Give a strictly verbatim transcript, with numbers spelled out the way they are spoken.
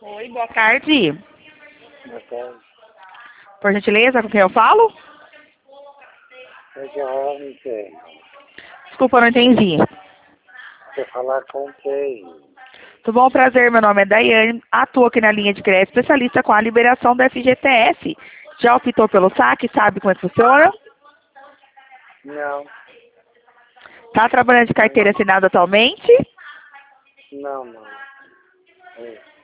Oi, boa tarde. Boa tarde. Por gentileza, com quem eu falo? Eu já não sei. Desculpa, eu não entendi. Quer falar com quem? Tudo bom? Prazer, meu nome é Daiane. Atuo aqui na linha de crédito, especialista com a liberação do F G T S. Já optou pelo saque? Sabe como é que funciona? Não. Tá trabalhando de carteira assinada atualmente? Não, não. É.